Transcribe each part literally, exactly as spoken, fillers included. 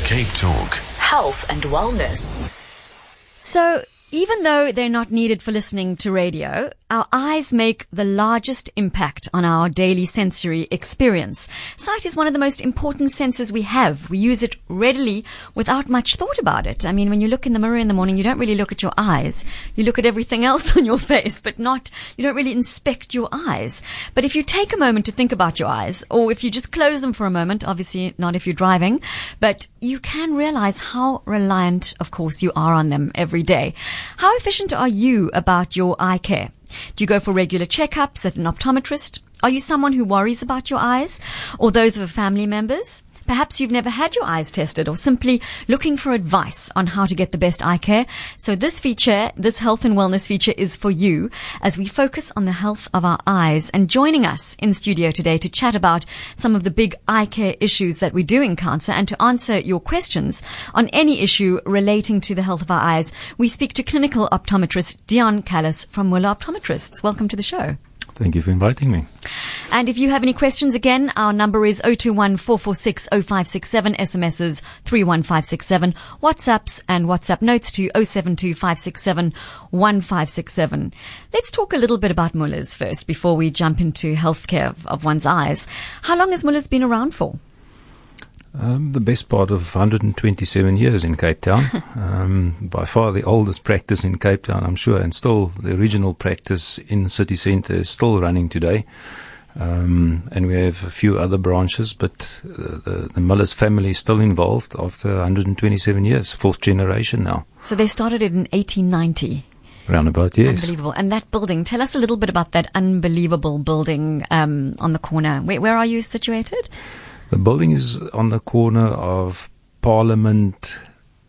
Cape Talk. Health and wellness. So, even though they're not needed for listening to radio, our eyes make the largest impact on our daily sensory experience. Sight is one of the most important senses we have. We use it readily without much thought about it. I mean, when you look in the mirror in the morning, you don't really look at your eyes. You look at everything else on your face, but not, you don't really inspect your eyes. But if you take a moment to think about your eyes, or if you just close them for a moment, obviously not if you're driving, but you can realize how reliant, of course, you are on them every day. How efficient are you about your eye care? Do you go for regular checkups at an optometrist? Are you someone who worries about your eyes or those of family members? Perhaps you've never had your eyes tested or simply looking for advice on how to get the best eye care. So this feature, this health and wellness feature is for you as we focus on the health of our eyes. And joining us in studio today to chat about some of the big eye care issues that we do encounter and to answer your questions on any issue relating to the health of our eyes, we speak to clinical optometrist Dion Callis from Muller Optometrists. Welcome to the show. Thank you for inviting me. And if you have any questions, again, our number is zero two one, four four six, zero five six seven, S M Ses three one five six seven, WhatsApps and WhatsApp notes to zero seven two, five six seven, one five six seven. Let's talk a little bit about Muller's first before we jump into healthcare of, of one's eyes. How long has Muller's been around for? Um, the best part of one hundred twenty-seven years in Cape Town. um, by far the oldest practice in Cape Town, I'm sure, and still the original practice in the city centre is still running today. Um, and we have a few other branches, but uh, the, the Muller's family is still involved after one hundred twenty-seven years, fourth generation now. So they started it in eighteen ninety. Roundabout, yes. Unbelievable. And that building, tell us a little bit about that unbelievable building um, on the corner. Where, where are you situated? The building is on the corner of Parliament.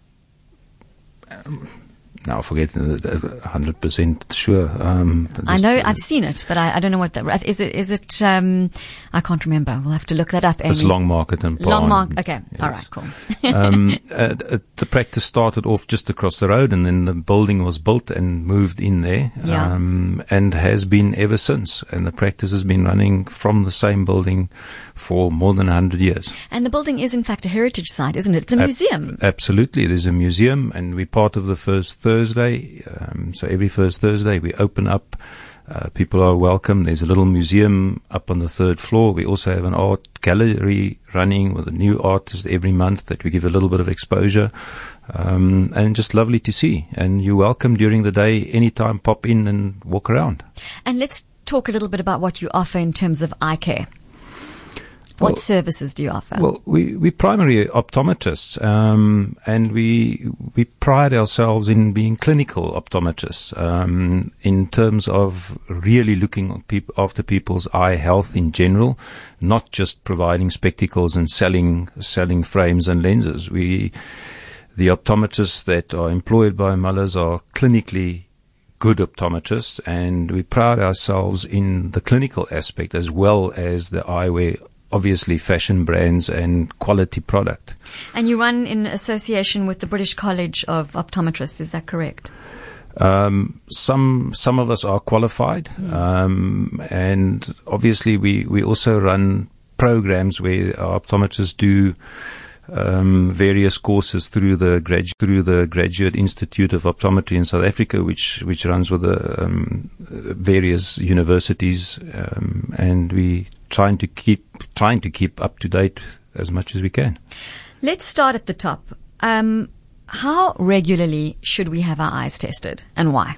Um, now I forget, uh, one hundred percent sure. Um, I know, I've seen it, but I, I don't know what that is. It is it? Um, I can't remember. We'll have to look that up. Amy. It's Long Market and Long Market. Okay, yes. All right, cool. um, uh, uh, the practice started off just across the road, and then the building was built and moved in there, yeah. um, and has been ever since. And the practice has been running from the same building for more than one hundred years. And the building is, in fact, a heritage site, isn't it? It's a museum. Ab- absolutely. There's a museum, and we're part of the First Thursday. Um, so every First Thursday, we open up. Uh, people are welcome. There's a little museum up on the third floor. We also have an art gallery running with a new artist every month that we give a little bit of exposure. Um, and just lovely to see. And you're welcome during the day, anytime, pop in and walk around. And let's talk a little bit about what you offer in terms of eye care. What well, services do you offer? Well, we, we primarily optometrists, um, and we we pride ourselves in being clinical optometrists, um, in terms of really looking peop- after people's eye health in general, not just providing spectacles and selling selling frames and lenses. We, the optometrists that are employed by Muller's are clinically good optometrists, and we pride ourselves in the clinical aspect as well as the eyewear. Obviously fashion brands and quality product. And you run in association with the British College of Optometrists, is that correct? Um, some some of us are qualified, mm. um, and obviously we, we also run programs where our optometrists do um, various courses through the gradu- through the Graduate Institute of Optometry in South Africa, which which runs with the um, various universities, um, and we trying to keep trying to keep up to date as much as we can. Let's start at the top. Um, how regularly should we have our eyes tested, and why?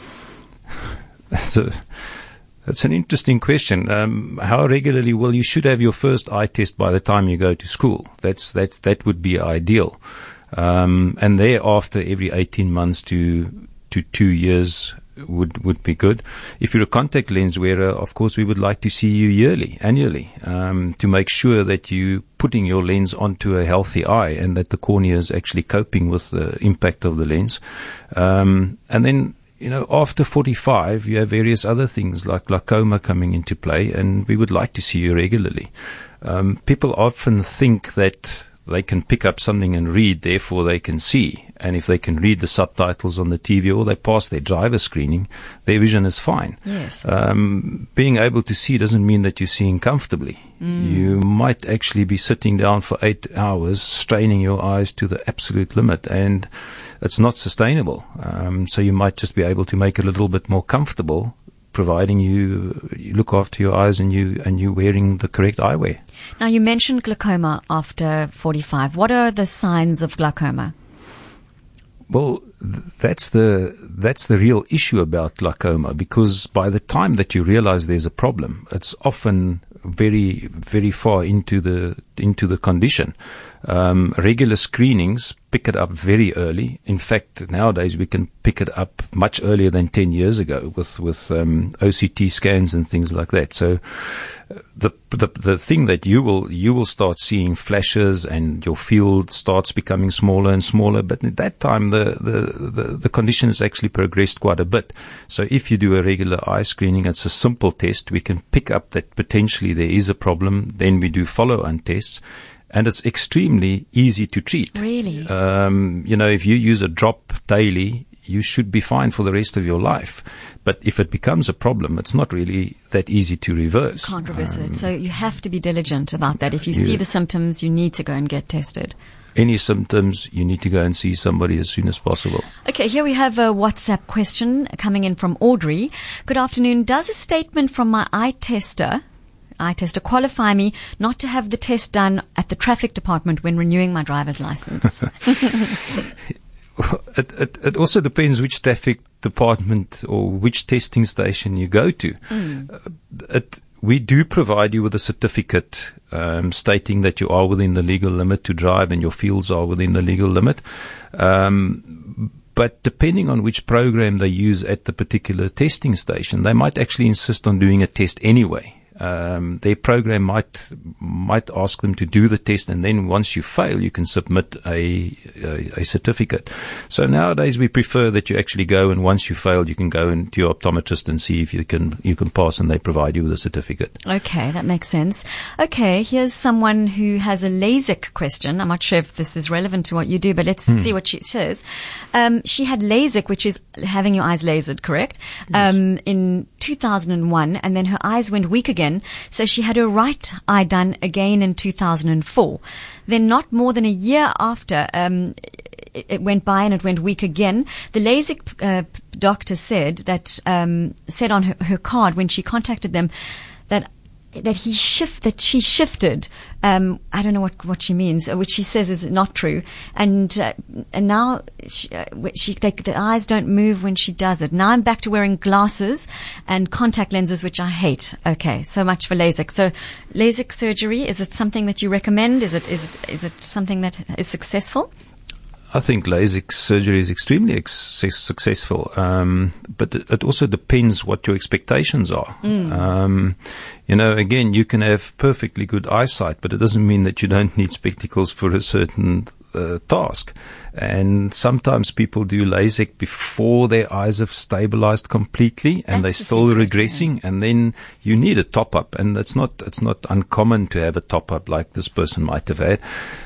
That's a that's an interesting question. Um, how regularly? Well, you should have your first eye test by the time you go to school. That's that's that would be ideal, um, and thereafter every eighteen months to to two years. would would be good. If you're a contact lens wearer, of course, we would like to see you yearly, annually, um, to make sure that you putting your lens onto a healthy eye and that the cornea is actually coping with the impact of the lens. Um, and then, you know, after forty-five, you have various other things like glaucoma coming into play, and we would like to see you regularly. Um, people often think that they can pick up something and read, therefore they can see. and if they can read the subtitles on the T V or they pass their driver screening, their vision is fine. Yes. Um, being able to see doesn't mean that you're seeing comfortably. Mm. You might actually be sitting down for eight hours, straining your eyes to the absolute limit, and it's not sustainable. Um, so you might just be able to make it a little bit more comfortable, providing you, you look after your eyes and you and you wearing the correct eyewear. Now, you mentioned glaucoma after forty-five. What are the signs of glaucoma? Well, th- that's the that's the real issue about glaucoma, because by the time that you realize there's a problem, it's often very very far into the into the condition. Um, regular screenings pick it up very early. In fact, nowadays we can pick it up much earlier than ten years ago with with um, O C T scans and things like that. So the the the thing that you will you will start seeing flashes and your field starts becoming smaller and smaller. But at that time, the the the, the condition has actually progressed quite a bit. So if you do a regular eye screening, it's a simple test. We can pick up that potentially there is a problem. Then we do follow-on tests. And it's extremely easy to treat. Really? Um, you know, if you use a drop daily, you should be fine for the rest of your life. But if it becomes a problem, it's not really that easy to reverse. You can't reverse um, it. So you have to be diligent about that. If you yeah. see the symptoms, you need to go and get tested. Any symptoms, you need to go and see somebody as soon as possible. Okay, here we have a WhatsApp question coming in from Audrey. Good afternoon. Does a statement from my eye tester... eye tester qualify me not to have the test done at the traffic department when renewing my driver's license? it, it, it also depends which traffic department or which testing station you go to. Mm. Uh, it, we do provide you with a certificate um, stating that you are within the legal limit to drive and your fields are within the legal limit. Um, But depending on which program they use at the particular testing station, they might actually insist on doing a test anyway. Um, their program might might ask them to do the test, and then once you fail, you can submit a, a a certificate. So nowadays we prefer that you actually go, and once you fail, you can go in to your optometrist and see if you can you can pass, and they provide you with a certificate. Okay, that makes sense. Okay, here's someone who has a LASIK question. I'm not sure if this is relevant to what you do, but let's hmm. see what she says. Um, she had LASIK, which is having your eyes lasered, correct? Yes. Um, in two thousand one, and then her eyes went weak again. So she had her right eye done again in two thousand four. Then not more than a year after, um, it, it went by and it went weak again. The LASIK uh, doctor said that, um, said on her, her card when she contacted them that that he shift that she shifted. Um, I don't know what what she means, which she says is not true. And uh, and now she, uh, she they, the eyes don't move when she does it. Now I'm back to wearing glasses and contact lenses, which I hate. Okay, so much for LASIK. So LASIK surgery, is it something that you recommend? Is it is it, is it something that is successful? I think LASIK surgery is extremely ex- successful, um, but it, it also depends what your expectations are. Mm. Um, you know, again, you can have perfectly good eyesight, but it doesn't mean that you don't need spectacles for a certain uh, task. And sometimes people do LASIK before their eyes have stabilized completely, and That's they're still secret, regressing, yeah. and then you need a top-up, and it's not it's not uncommon to have a top-up like this person might have had.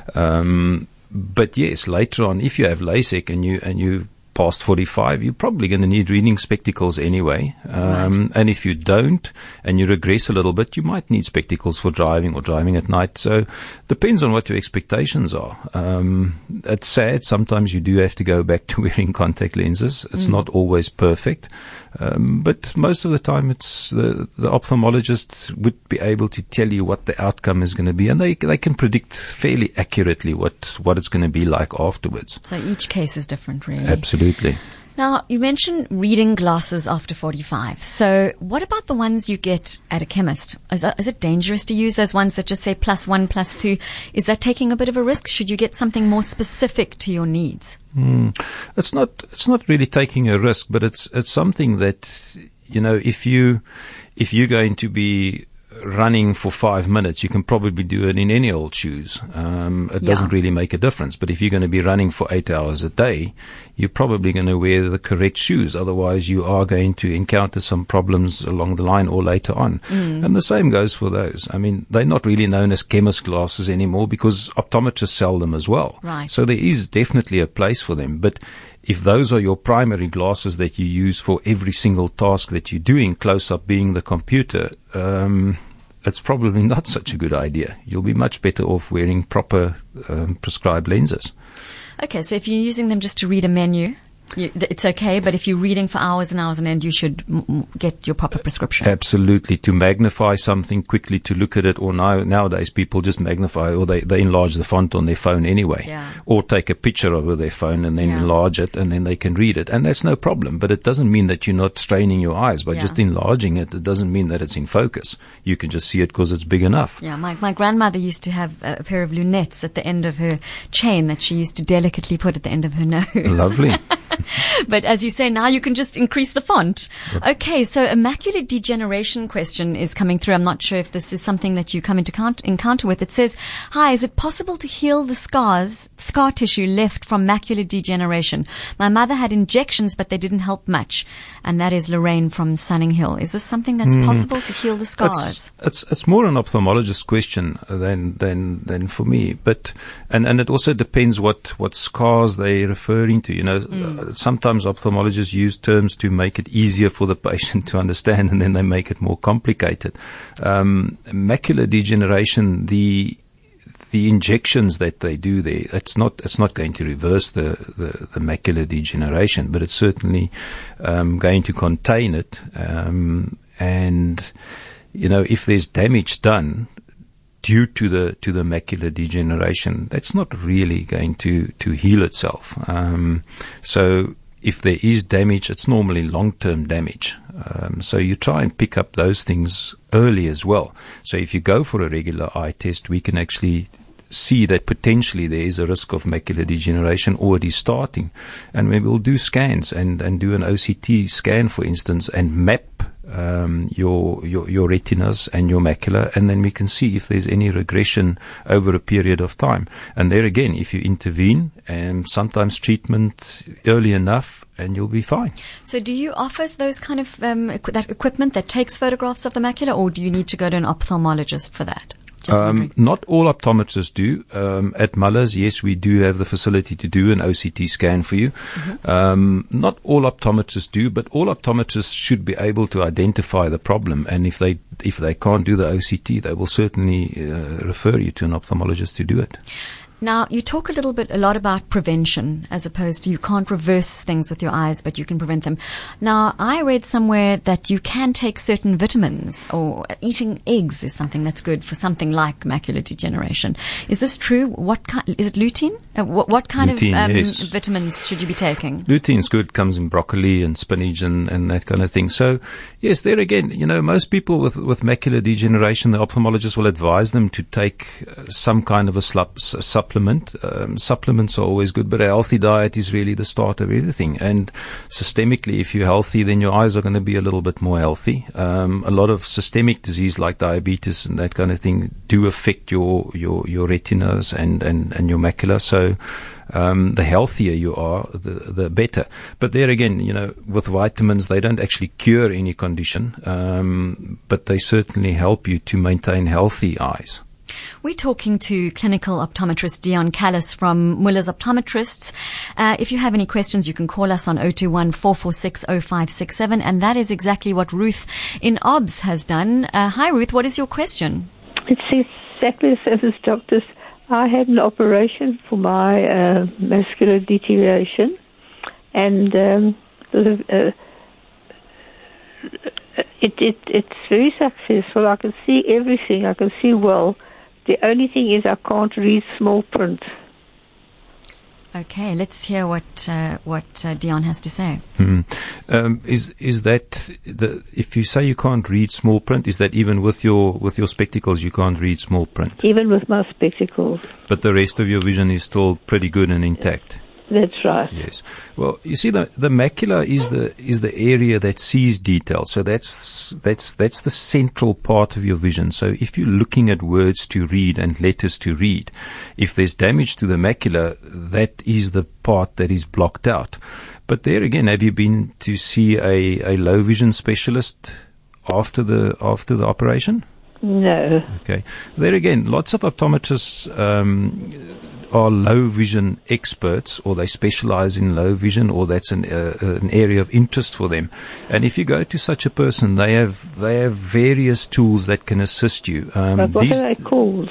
Um, But yes, later on, if you have LASIK and you and you past forty-five, you're probably going to need reading spectacles anyway. Um, right. And if you don't, and you regress a little bit, you might need spectacles for driving or driving at night. So depends on what your expectations are. Um, it's sad. Sometimes you do have to go back to wearing contact lenses. It's mm. not always perfect. Um, but most of the time, it's the, the ophthalmologist would be able to tell you what the outcome is going to be, and they they can predict fairly accurately what, what it's going to be like afterwards. So each case is different, really. Absolutely. Now, you mentioned reading glasses after forty-five. So what about the ones you get at a chemist? Is, that, is it dangerous to use those ones that just say plus one, plus two? Is that taking a bit of a risk? Should you get something more specific to your needs? Mm. It's not, it's not really taking a risk, but it's, it's something that, you know, if you, if you're going to be running for five minutes, you can probably do it in any old shoes. Um, it Yeah. doesn't really make a difference. But if you're going to be running for eight hours a day, you're probably going to wear the correct shoes. Otherwise, you are going to encounter some problems along the line or later on. Mm. And the same goes for those. I mean, they're not really known as chemist glasses anymore because optometrists sell them as well. Right. So there is definitely a place for them. But if those are your primary glasses that you use for every single task that you're doing, close up being the computer, um, it's probably not such a good idea. You'll be much better off wearing proper um, prescribed lenses. Okay, so if you're using them just to read a menu, you, th- it's okay, but if you're reading for hours and hours on end, you should m- m- get your proper prescription. Absolutely. To magnify something quickly, to look at it, or now, nowadays people just magnify, or they, they enlarge the font on their phone anyway. Yeah. Or take a picture of it with their phone and then Yeah. enlarge it, and then they can read it. And that's no problem. But it doesn't mean that you're not straining your eyes by Yeah. just enlarging it. It doesn't mean that it's in focus. You can just see it because it's big enough. Yeah, my, my grandmother used to have a, a pair of lunettes at the end of her chain that she used to delicately put at the end of her nose. Lovely. But as you say, now you can just increase the font. Okay, so a macular degeneration question is coming through. I'm not sure if this is something that you come into count- encounter with. It says, hi, is it possible to heal the scars, scar tissue left from macular degeneration? My mother had injections, but they didn't help much. And that is Lorraine from Sunning Hill. Is this something that's possible to heal the scars? It's, it's it's more an ophthalmologist question than than than for me. But and and it also depends what what scars they're referring to. You know, mm. sometimes ophthalmologists use terms to make it easier for the patient to understand, and then they make it more complicated. Um, macular degeneration, the the injections that they do there, it's not it's not going to reverse the, the, the macular degeneration, but it's certainly um, going to contain it. Um, and you know, if there's damage done due to the to the macular degeneration, that's not really going to to heal itself. Um, so if there is damage, it's normally long-term damage. Um, so you try and pick up those things early as well. So if you go for a regular eye test, we can actually see that potentially there is a risk of macular degeneration already starting. And we will do scans and, and do an O C T scan, for instance, and map um, your, your your retinas and your macula, and then we can see if there's any regression over a period of time. And there again, if you intervene, and sometimes treatment early enough, and you'll be fine. So do you offer those kind of um, equ- that equipment that takes photographs of the macula, or do you need to go to an ophthalmologist for that? Just Um, not all optometrists do. Um, at Muller's, yes, we do have the facility to do an O C T scan for you. Mm-hmm. Um, not all optometrists do, but all optometrists should be able to identify the problem. And if they if they can't do the O C T, they will certainly uh, refer you to an ophthalmologist to do it. Now, you talk a little bit, a lot about prevention, as opposed to you can't reverse things with your eyes, but you can prevent them. Now, I read somewhere that you can take certain vitamins, or eating eggs is something that's good for something like macular degeneration. Is this true? What kind, is it lutein? Uh, what, what kind Lutein, of um, yes. vitamins should you be taking? Lutein's good, comes in broccoli and spinach and, and that kind of thing. So, yes, there again, you know, most people with, with macular degeneration, the ophthalmologist will advise them to take uh, some kind of a slup, s- supplement. Um, supplements are always good, but a healthy diet is really the start of everything. And systemically, if you're healthy, then your eyes are going to be a little bit more healthy. Um, a lot of systemic disease like diabetes and that kind of thing do affect your, your, your retinas and, and, and your macula. So, Um, the healthier you are, the, the better. But there again, you know, with vitamins, they don't actually cure any condition, um, but they certainly help you to maintain healthy eyes. We're talking to clinical optometrist Dion Callis from Muller's Optometrists. Uh, if you have any questions, you can call us on zero two one, four four six, zero five six seven, and that is exactly what Ruth in O B S has done. Uh, hi, Ruth. What is your question? It's exactly the same as doctors. I had an operation for my uh, muscular deterioration, and um, the, uh, it, it, it's very successful. I can see everything. I can see well. The only thing is I can't read small print. Okay, let's hear what uh, what uh, Dion has to say. Hmm. Um, is is that the if you say you can't read small print, is that even with your with your spectacles you can't read small print? Even with my spectacles. But the rest of your vision is still pretty good and intact. That's right. Yes. Well, you see, the the macula is the is the area that sees detail. So that's that's that's that's the central part of your vision. So if you're looking at words to read and letters to read, if there's damage to the macula, that is the part that is blocked out. But there again, have you been to see a, a low vision specialist after the after the operation? No. Okay. There again, lots of optometrists um, are low vision experts, or they specialize in low vision, or that's an uh, an area of interest for them. And if you go to such a person, they have they have various tools that can assist you. Um, But what these, are they called?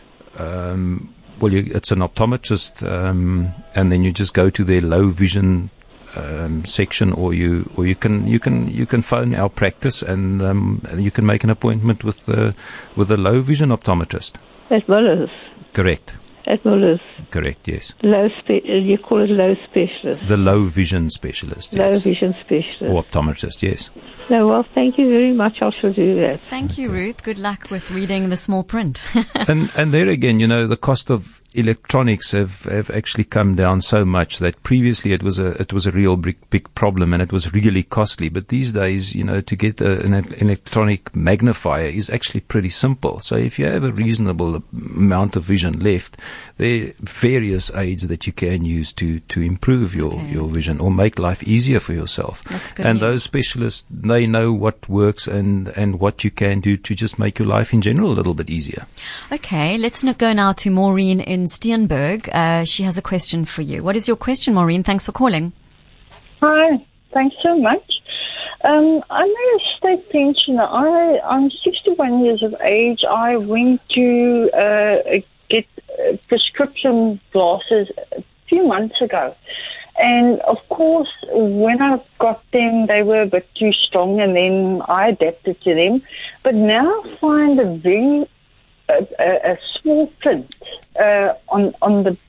Um, well, you, it's an optometrist, um, and then you just go to their low vision Um, section, or you, or you can, you can, you can phone our practice, and um, you can make an appointment with uh, with a low vision optometrist. At Muller's. Correct. At Muller's. Correct. Yes. Low spe- you call it low specialist. The low vision specialist. Low Yes. vision specialist. Or optometrist. Yes. No, well, thank you very much. I shall do that. Thank you, Ruth. Good luck with reading the small print. and and there again, you know, the cost of electronics have, have actually come down so much that previously it was a it was a real big big problem, and it was really costly. But these days, you know, to get a, an electronic magnifier is actually pretty simple. So if you have a reasonable amount of vision left, there are various aids that you can use to to improve your Okay. your vision or make life easier for yourself. That's good And news. those specialists, they know what works and and what you can do to just make your life in general a little bit easier. Okay, let's not go now to Maureen in Steenberg. Uh, she has a question for you. What is your question, Maureen? Thanks for calling. Hi, thanks so much. Um, I'm a state pensioner. I, I'm sixty-one years of age. I went to uh, get uh, prescription glasses a few months ago. And, of course, when I got them, they were a bit too strong, and then I adapted to them. But now I find a very a, a, a small print uh, on, on the,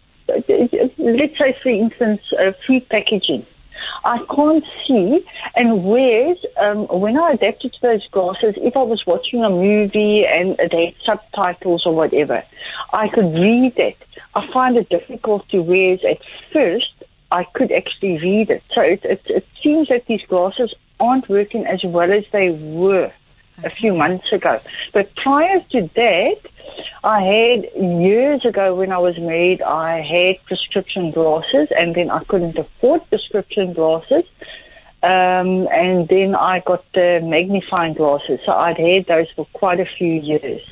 let's say, for instance, uh, food packaging. I can't see, and whereas um, when I adapted to those glasses, if I was watching a movie and they had subtitles or whatever, I could read it. I find it difficult to, whereas at first I could actually read it. So it, it, it seems that these glasses aren't working as well as they were a few months ago. But prior to that, I had, years ago when I was married, I had prescription glasses, and then I couldn't afford prescription glasses. Um, and then I got the magnifying glasses. So I'd had those for quite a few years.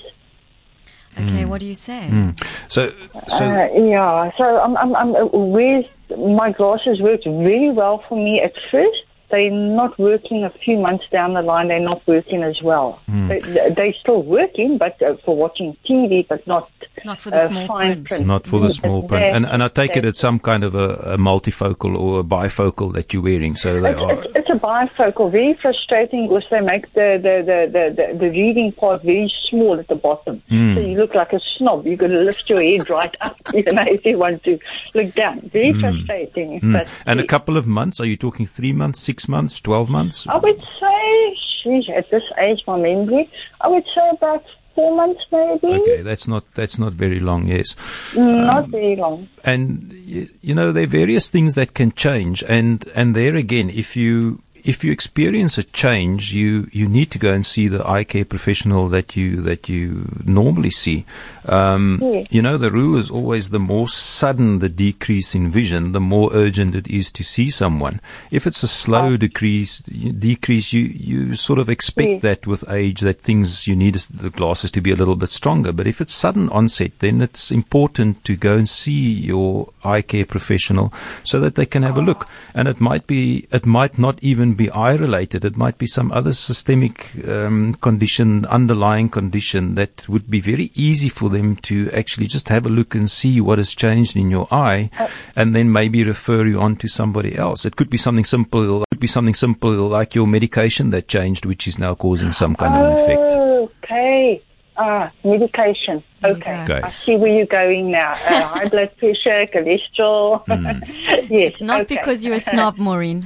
Okay, what do you say? Mm. So, so Uh, yeah, so I'm, I'm, I'm, uh, whereas my glasses worked really well for me at first, they're not working a few months down the line. They're not working as well. Mm. They, they're still working, but uh, for watching T V, but not Not for the uh, small fine print. print. not for the small print. And, and I take it it's some kind of a, a multifocal or a bifocal that you're wearing. So they It's, are. it's, it's a bifocal, very frustrating because they make the, the, the, the, the, the reading part very small at the bottom. Mm. So you look like a snob. You've got to lift your head right up, you know, if you want to look down. Very frustrating. Mm. But And a couple of months, are you talking three months, six months, twelve months? I would say, sheesh, at this age, my memory, I would say about four months maybe. Okay, that's not that's not very long, yes. Not very long. And y- you know, there are various things that can change, and and there again, if you if you experience a change, you you need to go and see the eye care professional that you that you normally see. Um, Yes. You know, the rule is always the more sudden the decrease in vision, the more urgent it is to see someone. If it's a slow decrease, decrease, you you sort of expect Yes. that with age that things you need the glasses to be a little bit stronger. But if it's sudden onset, then it's important to go and see your eye care professional so that they can have a look. And it might be, it might not even be eye related. It might be some other systemic um, condition, underlying condition that would be very easy for them to actually just have a look and see what has changed in your eye, and then maybe refer you on to somebody else. It could be something simple. It could be something simple like your medication that changed, which is now causing some kind of an effect. Okay. Ah, medication. There you Okay. go. Okay. I see where you're going now. Uh, high blood pressure, cholesterol. yes. It's not okay. because you're a snob, Maureen.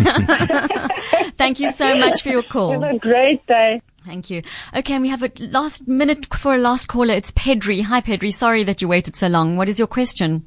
Thank you so much for your Have call. a great day. Thank you. Okay, and we have a last minute for a last caller. It's Pedri. Hi, Pedri. Sorry that you waited so long. What is your question?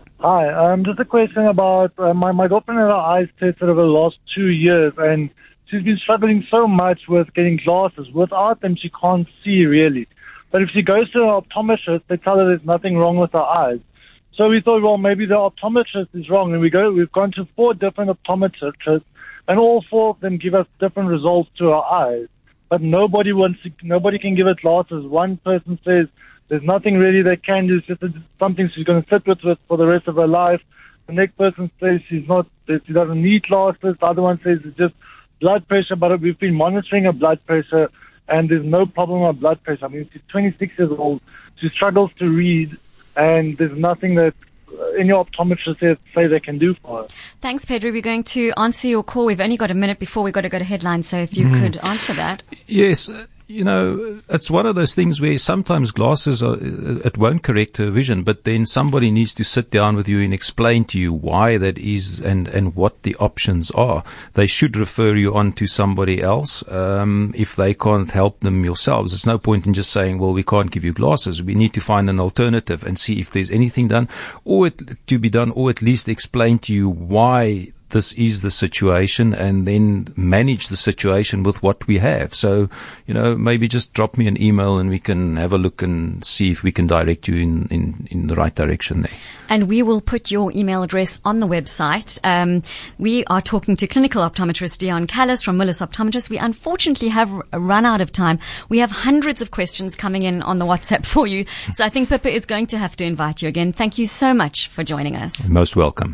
Hi, um, just a question about uh, my my girlfriend had her eyes tested over the last two years, and she's been struggling so much with getting glasses. Without them, she can't see really. But if she goes to an optometrist, they tell her there's nothing wrong with her eyes. So we thought, well, maybe the optometrist is wrong. And we go, we've gone to four different optometrists, and all four of them give us different results to our eyes. But nobody wants to, nobody can give her glasses. One person says there's nothing really they can do. It's just something she's going to sit with, with for the rest of her life. The next person says she's not, that she doesn't need glasses. The other one says it's just blood pressure, but we've been monitoring her blood pressure, and there's no problem with blood pressure. I mean, she's twenty-six years old. She struggles to read, and there's nothing that any optometrist say they can do for her. Thanks, Pedro. We're going to answer your call. We've only got a minute before we've got to go to headlines, so if you mm. could answer that. Yes. You know, it's one of those things where sometimes glasses, are, it won't correct her vision, but then somebody needs to sit down with you and explain to you why that is and, and what the options are. They should refer you on to somebody else um, if they can't help them yourselves. There's no point in just saying, well, we can't give you glasses. We need to find an alternative and see if there's anything done or it, to be done, or at least explain to you why this is the situation, and then manage the situation with what we have. So, you know, maybe just drop me an email and we can have a look and see if we can direct you in, in, in the right direction there. And we will put your email address on the website. Um, we are talking to clinical optometrist Dion Callis from Willis Optometrists. We unfortunately have run out of time. We have hundreds of questions coming in on the WhatsApp for you. So I think Pippa is going to have to invite you again. Thank you so much for joining us. Most welcome.